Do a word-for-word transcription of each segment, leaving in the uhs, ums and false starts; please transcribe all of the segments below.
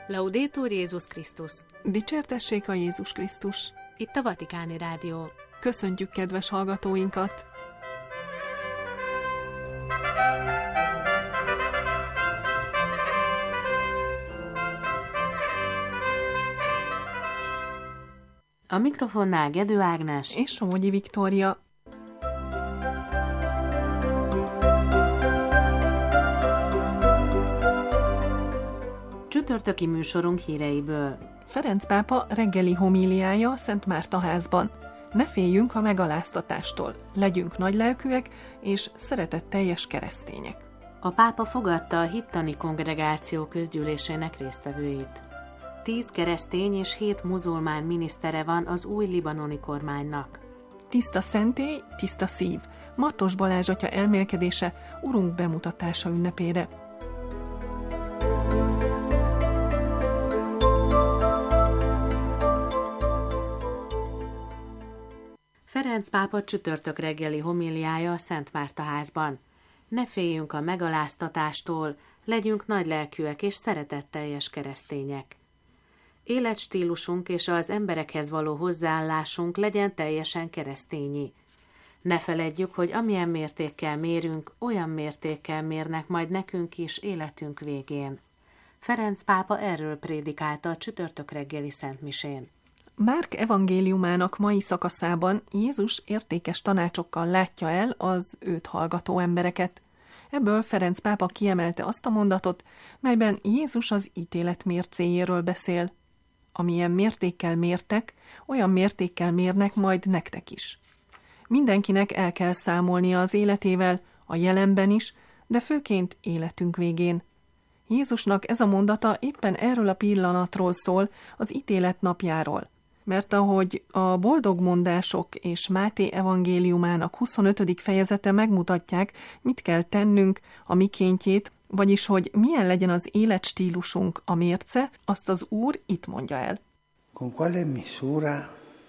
Laudetur Jézus Krisztus! Dicsértessék a Jézus Krisztus! Itt a Vatikáni Rádió. Köszöntjük kedves hallgatóinkat! A mikrofonnál Gedő Ágnes és Somogyi Viktória. Csütörtöki műsorunk híreiből. Ferenc pápa reggeli homíliája a Szent Márta házban. Ne féljünk a megaláztatástól, legyünk nagylelkűek és szeretetteljes keresztények. A pápa fogadta a hittani kongregáció közgyűlésének résztvevőit. Tíz keresztény és hét muzulmán minisztere van az új libanoni kormánynak. Tiszta szentély, tiszta szív. Martos Balázs atya elmélkedése Urunk bemutatása ünnepére. Ferenc pápa csütörtök reggeli homíliája a Szent Márta házban. Ne féljünk a megaláztatástól, legyünk nagylelkűek és szeretetteljes keresztények. Életstílusunk és az emberekhez való hozzáállásunk legyen teljesen keresztényi. Ne feledjük, hogy amilyen mértékkel mérünk, olyan mértékkel mérnek majd nekünk is életünk végén. Ferenc pápa erről prédikálta a csütörtök reggeli szentmisén. Márk evangéliumának mai szakaszában Jézus értékes tanácsokkal látja el az őt hallgató embereket. Ebből Ferenc pápa kiemelte azt a mondatot, melyben Jézus az ítélet mércéjéről beszél. Amilyen mértékkel mértek, olyan mértékkel mérnek majd nektek is. Mindenkinek el kell számolnia az életével, a jelenben is, de főként életünk végén. Jézusnak ez a mondata éppen erről a pillanatról szól, az ítélet napjáról. Mert ahogy a boldogmondások és Máté evangéliumának huszonötödik fejezete megmutatják, mit kell tennünk, a mikéntjét, vagyis hogy milyen legyen az életstílusunk, a mérce, azt az Úr itt mondja el. Con quale misura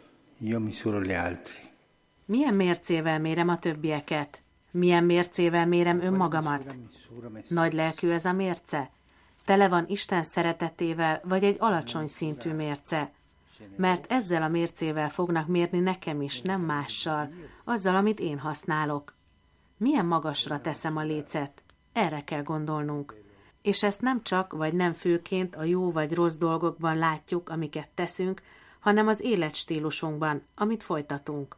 io misuro gli altri? Milyen mércével mérem a többieket? Milyen mércével mérem önmagamat? Nagy lelkű ez a mérce? Tele van Isten szeretetével, vagy egy alacsony szintű mérce? Mert ezzel a mércével fognak mérni nekem is, nem mással, azzal, amit én használok. Milyen magasra teszem a lécet? Erre kell gondolnunk. És ezt nem csak, vagy nem főként a jó vagy rossz dolgokban látjuk, amiket teszünk, hanem az életstílusunkban, amit folytatunk.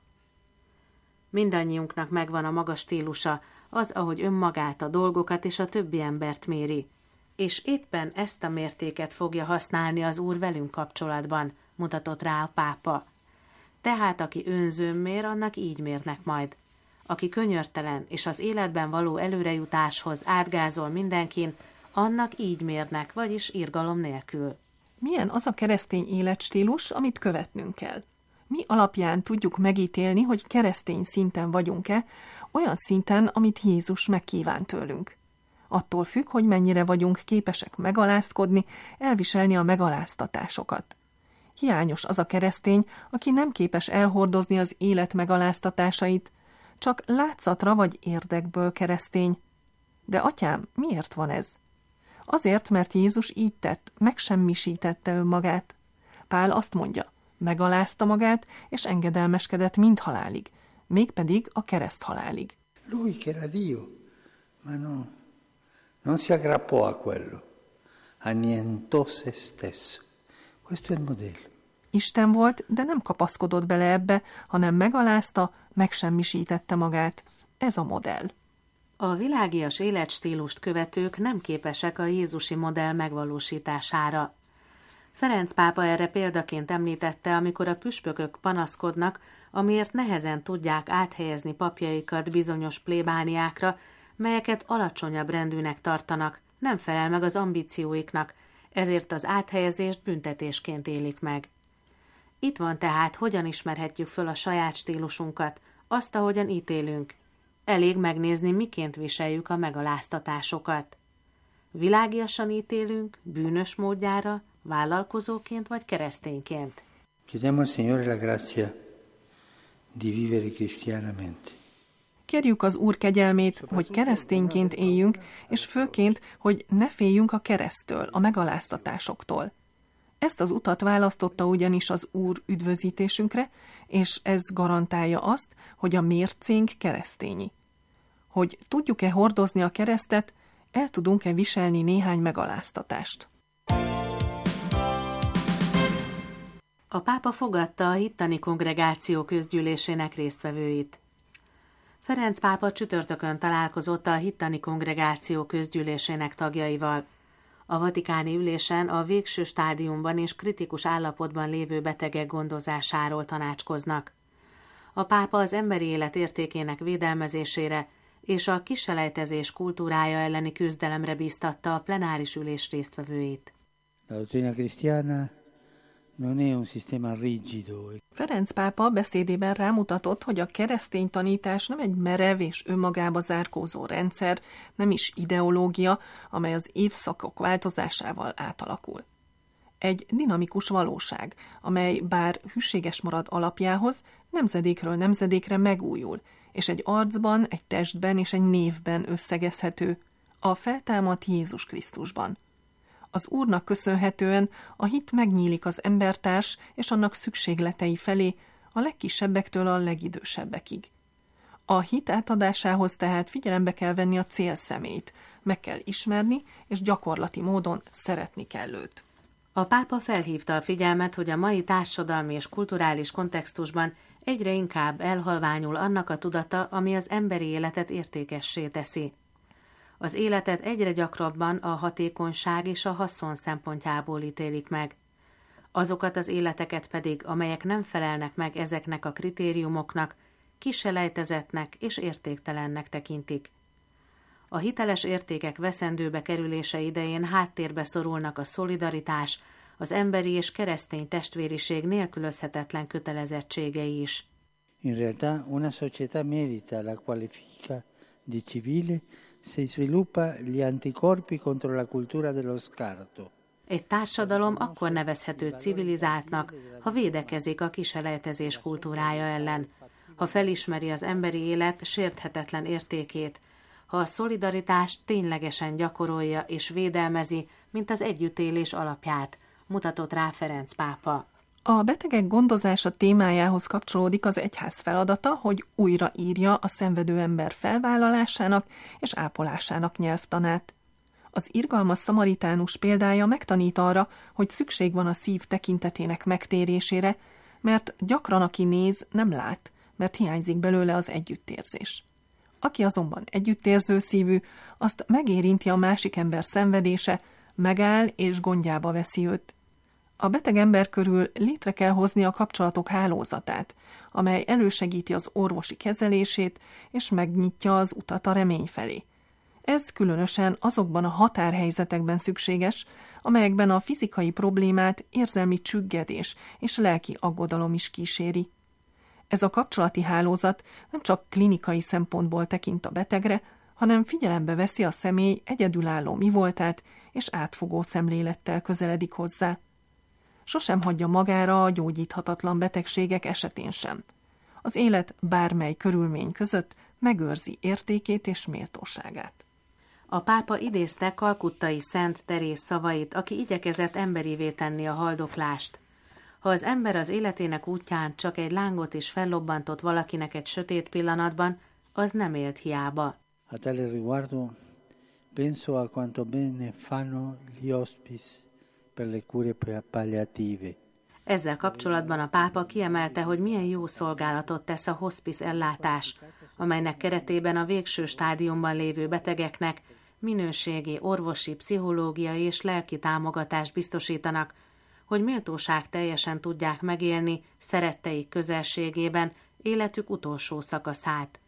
Mindannyiunknak megvan a maga stílusa, az, ahogy önmagát, a dolgokat és a többi embert méri. És éppen ezt a mértéket fogja használni az Úr velünk kapcsolatban, mutatott rá a pápa. Tehát aki önzőn mér, annak így mérnek majd. Aki könyörtelen és az életben való előrejutáshoz átgázol mindenkin, annak így mérnek, vagyis irgalom nélkül. Milyen az a keresztény életstílus, amit követnünk kell? Mi alapján tudjuk megítélni, hogy keresztény szinten vagyunk-e, olyan szinten, amit Jézus megkíván tőlünk? Attól függ, hogy mennyire vagyunk képesek megalázkodni, elviselni a megaláztatásokat. Hiányos az a keresztény, aki nem képes elhordozni az élet megaláztatásait, csak látszatra vagy érdekből keresztény. De atyám, miért van ez? Azért, mert Jézus így tett, megsemmisítette önmagát. Pál azt mondja, megalázta magát, és engedelmeskedett mindhalálig, mégpedig a kereszthalálig. Lui che era Dio, ma no, non si aggrappò a quello, annientò se stesso. Questo è il modello. Isten volt, de nem kapaszkodott bele ebbe, hanem megalázta, megsemmisítette magát. Ez a modell. A világias életstílust követők nem képesek a jézusi modell megvalósítására. Ferenc pápa erre példaként említette, amikor a püspökök panaszkodnak, amiért nehezen tudják áthelyezni papjaikat bizonyos plébániákra, melyeket alacsonyabb rendűnek tartanak, nem felel meg az ambícióiknak, ezért az áthelyezést büntetésként élik meg. Itt van tehát, hogyan ismerhetjük föl a saját stílusunkat, azt, ahogyan ítélünk. Elég megnézni, miként viseljük a megaláztatásokat. Világiasan ítélünk, bűnös módjára, vállalkozóként vagy keresztényként. Chiediamo al Signore la grazia di vivere cristianamente. Kérjük az Úr kegyelmét, hogy keresztényként éljünk, és főként, hogy ne féljünk a kereszttől, a megaláztatásoktól. Ezt az utat választotta ugyanis az Úr üdvözítésünkre, és ez garantálja azt, hogy a mércénk keresztényi. Hogy tudjuk-e hordozni a keresztet, el tudunk-e viselni néhány megaláztatást. A pápa fogadta a hittani kongregáció közgyűlésének résztvevőit. Ferenc pápa csütörtökön találkozott a hittani kongregáció közgyűlésének tagjaival. A vatikáni ülésen a végső stádiumban és kritikus állapotban lévő betegek gondozásáról tanácskoznak. A pápa az emberi élet értékének védelmezésére és a kiselejtezés kultúrája elleni küzdelemre bíztatta a plenáris ülés résztvevőit. La dottrina cristiana non è un sistema rigido. Ferenc pápa beszédében rámutatott, hogy a keresztény tanítás nem egy merev és önmagába zárkózó rendszer, nem is ideológia, amely az évszakok változásával átalakul. Egy dinamikus valóság, amely bár hűséges marad alapjához, nemzedékről nemzedékre megújul, és egy arcban, egy testben és egy névben összegezhető, a feltámadt Jézus Krisztusban. Az Úrnak köszönhetően a hit megnyílik az embertárs és annak szükségletei felé, a legkisebbektől a legidősebbekig. A hit átadásához tehát figyelembe kell venni a célszemélyt, meg kell ismerni, és gyakorlati módon szeretni kell őt. A pápa felhívta a figyelmet, hogy a mai társadalmi és kulturális kontextusban egyre inkább elhalványul annak a tudata, ami az emberi életet értékessé teszi. Az életet egyre gyakrabban a hatékonyság és a haszon szempontjából ítélik meg. Azokat az életeket pedig, amelyek nem felelnek meg ezeknek a kritériumoknak, kiselejtezettnek és értéktelennek tekintik. A hiteles értékek veszendőbe kerülése idején háttérbe szorulnak a szolidaritás, az emberi és keresztény testvériség nélkülözhetetlen kötelezettségei is. In realtà una società merita la qualifica di civile se sviluppa gli anticorpi contro la cultura dello scarto. Egy társadalom akkor nevezhető civilizáltnak, ha védekezik a kiselejtezés kultúrája ellen, ha felismeri az emberi élet sérthetetlen értékét, ha a szolidaritást ténylegesen gyakorolja és védelmezi, mint az együttélés alapját, mutatott rá Ferenc pápa. A betegek gondozása témájához kapcsolódik az egyház feladata, hogy újraírja a szenvedő ember felvállalásának és ápolásának nyelvtanát. Az irgalmas szamaritánus példája megtanít arra, hogy szükség van a szív tekintetének megtérésére, mert gyakran aki néz, nem lát, mert hiányzik belőle az együttérzés. Aki azonban együttérző szívű, azt megérinti a másik ember szenvedése, megáll és gondjába veszi őt. A beteg ember körül létre kell hozni a kapcsolatok hálózatát, amely elősegíti az orvosi kezelését és megnyitja az utat a remény felé. Ez különösen azokban a határhelyzetekben szükséges, amelyekben a fizikai problémát érzelmi csüggedés és lelki aggodalom is kíséri. Ez a kapcsolati hálózat nem csak klinikai szempontból tekint a betegre, hanem figyelembe veszi a személy egyedülálló mivoltát, és átfogó szemlélettel közeledik hozzá. Sosem hagyja magára a gyógyíthatatlan betegségek esetén sem. Az élet bármely körülmény között megőrzi értékét és méltóságát. A pápa idézte kalkuttai Szent Teréz szavait, aki igyekezett emberivé tenni a haldoklást. Ha az ember az életének útján csak egy lángot is fellobbantott valakinek egy sötét pillanatban, az nem élt hiába. A tale riguardo penso a quanto bene fanno gli hospice per le cure palliative. Ezzel kapcsolatban a pápa kiemelte, hogy milyen jó szolgálatot tesz a hospice ellátás, amelynek keretében a végső stádiumban lévő betegeknek minőségi orvosi, pszichológiai és lelki támogatást biztosítanak, hogy méltóság teljesen tudják megélni szeretteik közelségében életük utolsó szakaszát.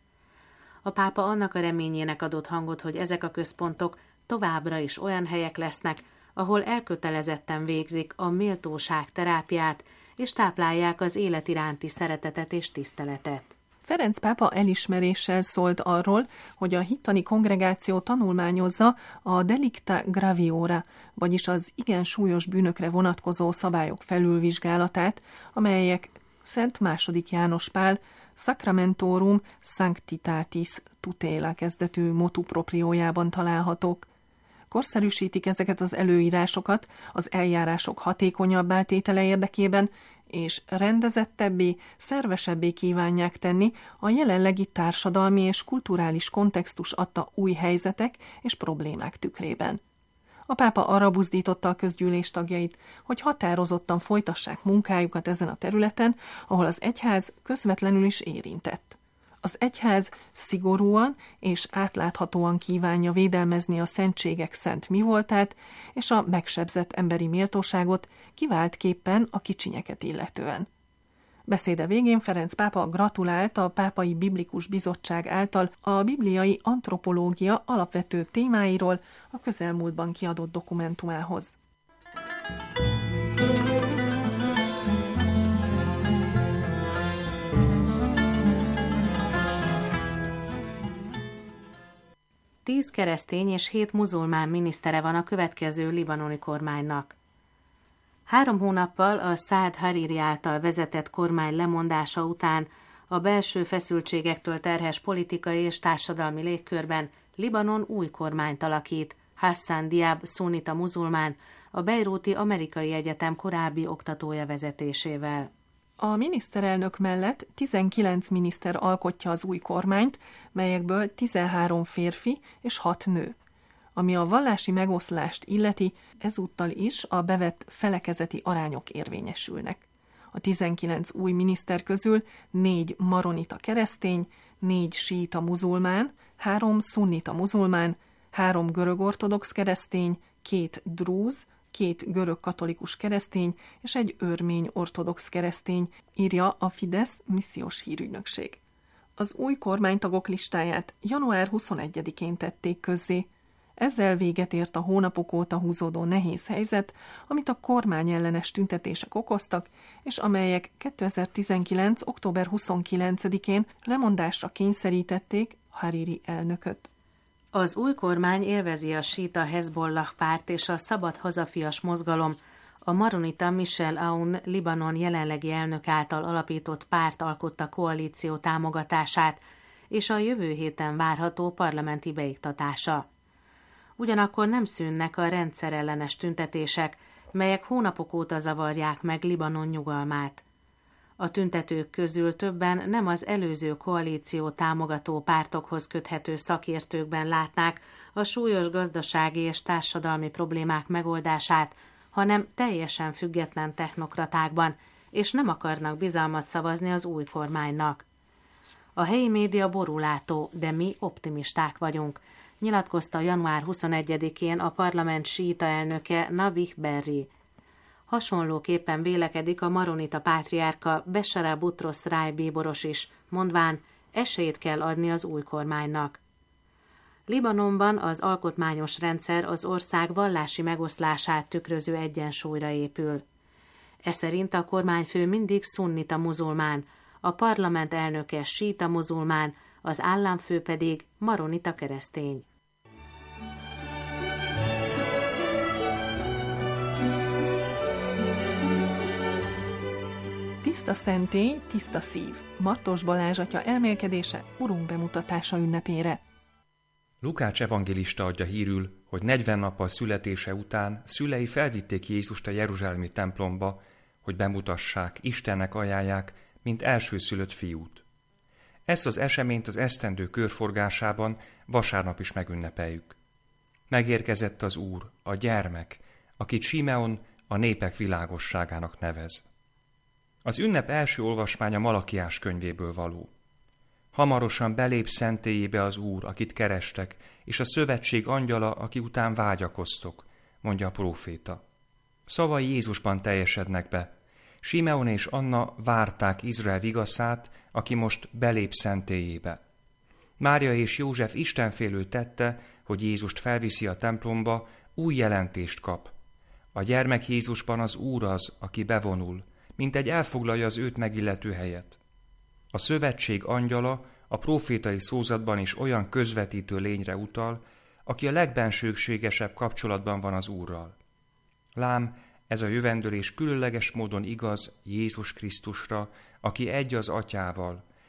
A pápa annak a reményének adott hangot, hogy ezek a központok továbbra is olyan helyek lesznek, ahol elkötelezetten végzik a méltóság terápiát, és táplálják az élet iránti szeretetet és tiszteletet. Ferenc pápa elismeréssel szólt arról, hogy a hittani kongregáció tanulmányozza a delicta graviora, vagyis az igen súlyos bűnökre vonatkozó szabályok felülvizsgálatát, amelyek Szent második János Pál Sacramentorum Sanctitatis Tutela kezdetű motu propriójában találhatók. Korszerűsítik ezeket az előírásokat az eljárások hatékonyabbá tétele érdekében, és rendezettebbé, szervesebbé kívánják tenni a jelenlegi társadalmi és kulturális kontextus adta új helyzetek és problémák tükrében. A pápa arra buzdította a közgyűlés tagjait, hogy határozottan folytassák munkájukat ezen a területen, ahol az egyház közvetlenül is érintett. Az egyház szigorúan és átláthatóan kívánja védelmezni a szentségek szent mivoltát és a megsebzett emberi méltóságot, kiváltképpen a kicsinyeket illetően. Beszéde végén Ferenc pápa gratulált a Pápai Biblikus Bizottság által a bibliai antropológia alapvető témáiról a közelmúltban kiadott dokumentumához. Tíz keresztény és hét muzulmán minisztere van a következő libanoni kormánynak. Három hónappal a Saad Hariri által vezetett kormány lemondása után a belső feszültségektől terhes politikai és társadalmi légkörben Libanon új kormányt alakít, Hassan Diab szunnita muzulmán, a Bejrúti Amerikai Egyetem korábbi oktatója vezetésével. A miniszterelnök mellett tizenkilenc miniszter alkotja az új kormányt, melyekből tizenhárom férfi és hat nő. Ami a vallási megoszlást illeti, ezúttal is a bevett felekezeti arányok érvényesülnek. A tizenkilenc új miniszter közül négy maronita keresztény, négy síita muzulmán, három szunnita muzulmán, három görög-ortodox keresztény, két drúz, két görög-katolikus keresztény és egy örmény ortodox keresztény, írja a Fidesz missziós hírügynökség. Az új kormánytagok listáját január huszonegyedikén tették közzé. Ezzel véget ért a hónapok óta húzódó nehéz helyzet, amit a kormányellenes tüntetések okoztak, és amelyek kétezer-tizenkilenc. október huszonkilencedikén lemondásra kényszerítették Hariri elnököt. Az új kormány élvezi a síta Hezbollah párt és a Szabad Hazafias mozgalom, a maronita Michel Aoun Libanon jelenlegi elnök által alapított párt alkotta koalíció támogatását és a jövő héten várható parlamenti beiktatása. Ugyanakkor nem szűnnek a rendszerellenes tüntetések, melyek hónapok óta zavarják meg Libanon nyugalmát. A tüntetők közül többen nem az előző koalíció támogató pártokhoz köthető szakértőkben látnák a súlyos gazdasági és társadalmi problémák megoldását, hanem teljesen független technokratákban, és nem akarnak bizalmat szavazni az új kormánynak. A helyi média borulátó, de mi optimisták vagyunk, nyilatkozta január huszonegyedikén a parlament síita elnöke Nabih Berri. Hasonlóképpen vélekedik a maronita pátriárka Beshara Butros Rai bíboros is, mondván, esélyt kell adni az új kormánynak. Libanonban az alkotmányos rendszer az ország vallási megoszlását tükröző egyensúlyra épül. E szerint a kormányfő mindig szunnita muzulmán, a parlament elnöke síita muzulmán, az államfő pedig maronita keresztény. Tiszta szentély, tiszta szív. Martos Balázs atya elmélkedése Urunk bemutatása ünnepére. Lukács evangélista adja hírül, hogy negyven nappal születése után szülei felvitték Jézust a jeruzsálemi templomba, hogy bemutassák, Istennek ajánlják, mint elsőszülött fiút. Ezt az eseményt az esztendő körforgásában vasárnap is megünnepeljük. Megérkezett az Úr, a gyermek, akit Simeon a népek világosságának nevez. Az ünnep első olvasmánya Malakiás könyvéből való. Hamarosan belép szentélyébe az Úr, akit kerestek, és a szövetség angyala, aki után vágyakoztok, mondja a próféta. Szavai Jézusban teljesednek be. Simeon és Anna várták Izrael vigaszát, aki most belép szentélyébe. Mária és József istenfélő tette, hogy Jézust felviszi a templomba, új jelentést kap. A gyermek Jézusban az Úr az, aki bevonul, mint egy elfoglalja az őt megillető helyet. A szövetség angyala a prófétai szózatban is olyan közvetítő lényre utal, aki a legbensőségesebb kapcsolatban van az Úrral. Lám, ez a jövendőlés különleges módon igaz Jézus Krisztusra, aki egy az Atyával,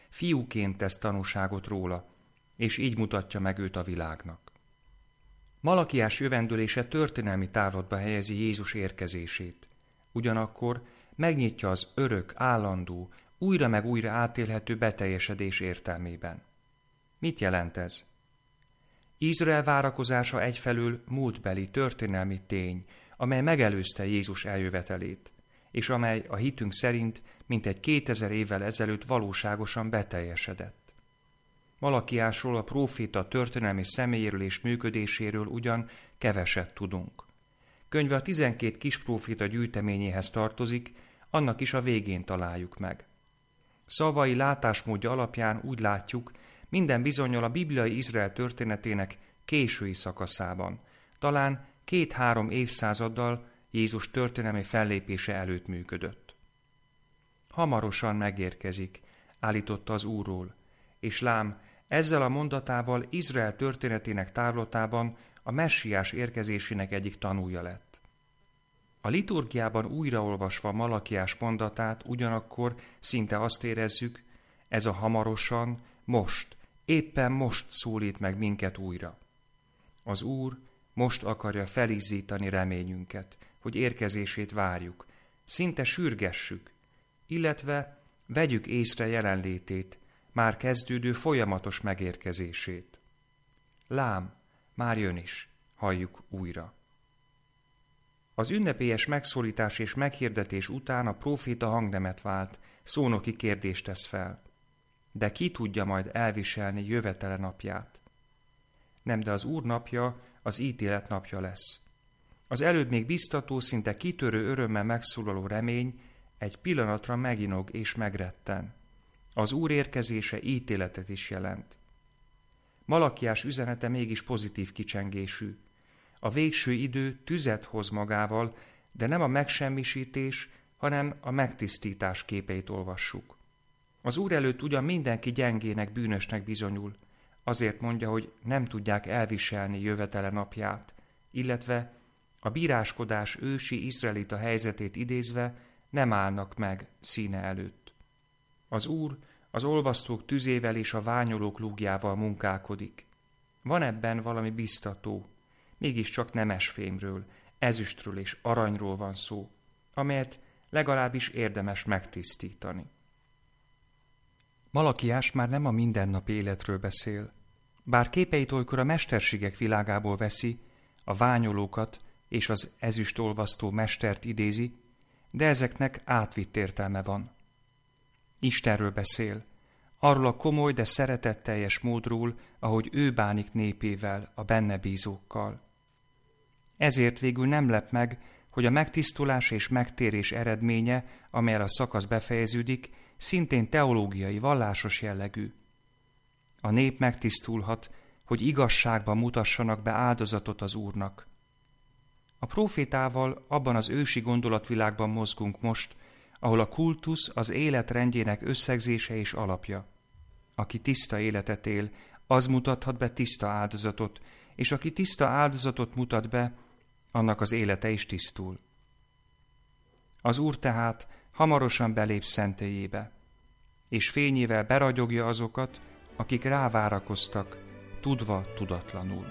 fiúként tesz tanúságot róla, és így mutatja meg őt a világnak. Malakiás jövendőlése történelmi távlatba helyezi Jézus érkezését. Ugyanakkor megnyitja az örök, állandó, újra meg újra átélhető beteljesedés értelmében. Mit jelent ez? Izrael várakozása egyfelől múltbeli történelmi tény, amely megelőzte Jézus eljövetelét, és amely a hitünk szerint mintegy kétezer évvel ezelőtt valóságosan beteljesedett. Malakiásról, a próféta történelmi személyéről és működéséről ugyan keveset tudunk. Könyve a tizenkét kispróféta gyűjteményéhez tartozik, annak is a végén találjuk meg. Szavai látásmódja alapján úgy látjuk, minden bizonnyal a bibliai Izrael történetének késői szakaszában, talán két-három évszázaddal Jézus történelmi fellépése előtt működött. Hamarosan megérkezik, állította az Úrról, és lám, ezzel a mondatával Izrael történetének távlatában a messiás érkezésének egyik tanúja lett. A liturgiában újraolvasva Malakiás mondatát ugyanakkor szinte azt érezzük, ez a hamarosan, most, éppen most szólít meg minket újra. Az Úr most akarja felizzítani reményünket, hogy érkezését várjuk, szinte sürgessük, illetve vegyük észre jelenlétét, már kezdődő folyamatos megérkezését. Lám, már jön is, halljuk újra. Az ünnepélyes megszólítás és meghirdetés után a próféta hangnemet vált, szónoki kérdést tesz fel. De ki tudja majd elviselni jövetele napját? Nem, de az Úr napja az ítélet napja lesz. Az előbb még biztató, szinte kitörő örömmel megszólaló remény egy pillanatra meginog és megretten. Az Úr érkezése ítéletet is jelent. Malakiás üzenete mégis pozitív kicsengésű. A végső idő tüzet hoz magával, de nem a megsemmisítés, hanem a megtisztítás képeit olvassuk. Az Úr előtt ugyan mindenki gyengének, bűnösnek bizonyul, azért mondja, hogy nem tudják elviselni jövetele napját, illetve a bíráskodás ősi izraelita helyzetét idézve nem állnak meg színe előtt. Az Úr az olvasztók tüzével és a ványolók lúgjával munkálkodik. Van ebben valami biztató, mégiscsak nemesfémről, ezüstről és aranyról van szó, amelyet legalábbis érdemes megtisztítani. Malakiás már nem a mindennapi életről beszél, bár képeit olykor a mesterségek világából veszi, a ványolókat és az ezüstolvasztó mestert idézi, de ezeknek átvitt értelme van. Istenről beszél, arról a komoly, de szeretetteljes módról, ahogy ő bánik népével, a benne bízókkal. Ezért végül nem lep meg, hogy a megtisztulás és megtérés eredménye, amellyel a szakasz befejeződik, szintén teológiai, vallásos jellegű. A nép megtisztulhat, hogy igazságban mutassanak be áldozatot az Úrnak. A prófétával abban az ősi gondolatvilágban mozgunk most, ahol a kultusz az élet rendjének összegzése és alapja. Aki tiszta életet él, az mutathat be tiszta áldozatot, és aki tiszta áldozatot mutat be, annak az élete is tisztul. Az Úr tehát hamarosan belép szentélyébe, és fényével beragyogja azokat, akik rávárakoztak, tudva tudatlanul.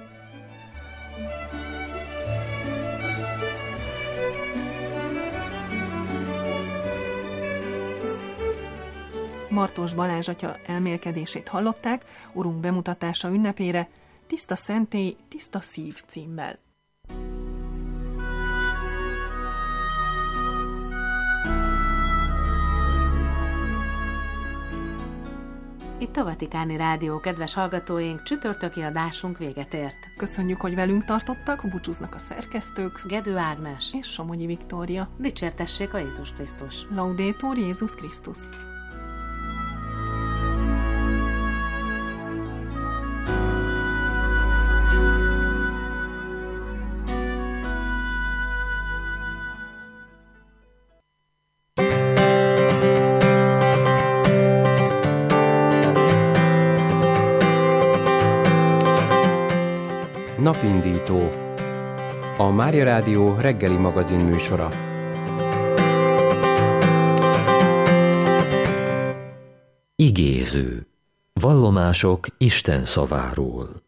Martós Balázs atya elmélkedését hallották, Urunk bemutatása ünnepére, Tiszta szentély, tiszta szív címmel. Itt a Vatikáni Rádió, kedves hallgatóink, csütörtöki adásunk véget ért. Köszönjük, hogy velünk tartottak, búcsúznak a szerkesztők, Gedő Ágnes és Somogyi Viktória. Dicsértessék a Jézus Krisztus! Laudetur Jézus Krisztus! Napindító, a Mária Rádió reggeli magazin műsora. Igéző. Vallomások Isten szaváról.